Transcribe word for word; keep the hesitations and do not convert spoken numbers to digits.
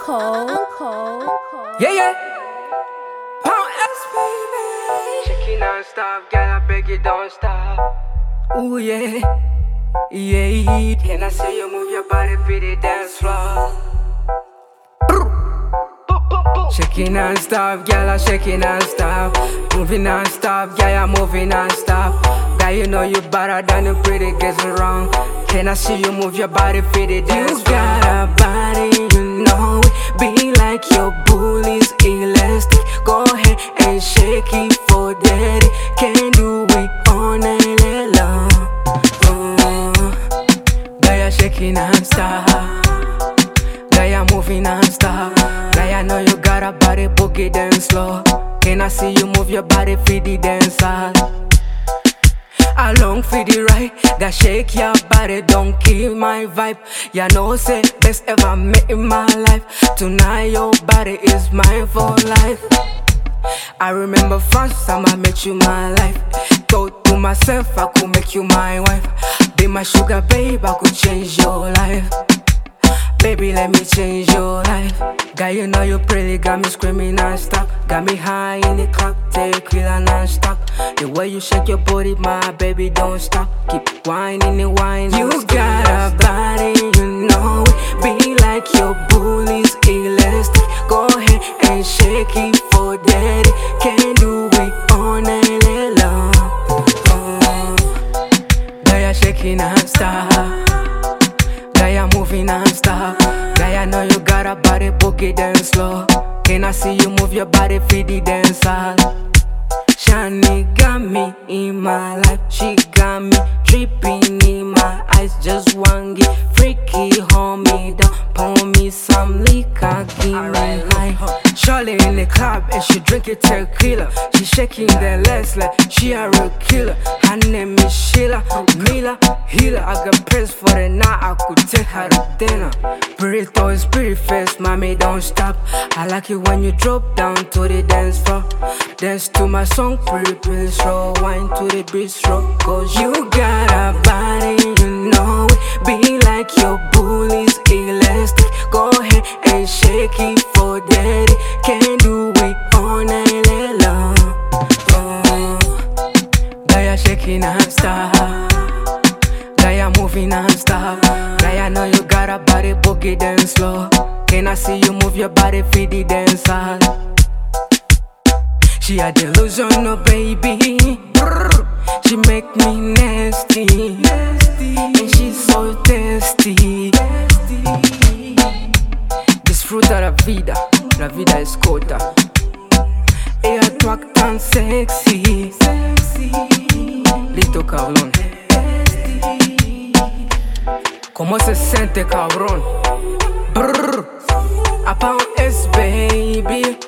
Uncle, Uncle, Yeah, yeah. Pound S, baby. Shaking non-stop, girl, I beg you don't stop. Ooh, yeah. Yeah. Can I see you move your body for the dance floor? Shaking non-stop, girl, I'm shaking non-stop. Moving non-stop, girl, I'm moving non-stop. Girl, you know you better than the pretty girls around. Can I see you move your body for the dance floor? You got a body, you know it. Be like your bully's elastic. Go ahead and shake it for daddy. Can do it all night long. Uh, girl, you're shaking non-stop. Girl, you're moving non-stop. Girl, I know you got a body, boogie dance slow. Can I see you move your body for the dance hall? Along for the right, that shake your body, don't kill my vibe. Ya know say best ever met in my life. Tonight your body is mine for life. I remember first time I met you, my life. Thought to myself I could make you my wife. Be my sugar babe, I could change your life. Baby, let me change your life. Girl, you know you pretty, got me screaming non-stop. Got me high in the cocktail, killer non-stop. The way you shake your body, my baby, don't stop. Keep whining and whining. You got a body, you know it. Be like your bully's elastic. Go ahead and shake it for daddy. Can do it all night long. Uh, girl, you're shaking non-stop. Girl, you're moving non-stop. Girl, I know you got a body, boogie dance slow. Can I see you move your body for the dance hall? Shani got me in my life. She got me dripping in my eyes. Just one get freaky, hold me down. Pour me some liquor, give me high. Charlie in the club and she drinking tequila. She shaking the legs like she a real killer. Her name is Sheila, Mila, Healer. I got prayers for the night, I could take her to dinner. Burrito is pretty fast, mommy don't stop. I like it when you drop down to the dance floor. Dance to my song, pretty pretty slow. Wine to the bistro, cause you got a body, you know it. Be like your bully's elastic. Go ahead and shake it for daddy. Can do it all night long. Uh, girl, you're shaking non-stop. Girl, you're moving non-stop. Girl, I know you got a body, boogie dance slow. Can I see you move your body for the dance hall? She a delusional baby. She make me nasty, and she's so tasty. Disfruta la vida, la vida es corta. Ella twerk tan sexy, Lito cabrón. ¿Cómo se siente cabrón? Brr. A Pound S, baby.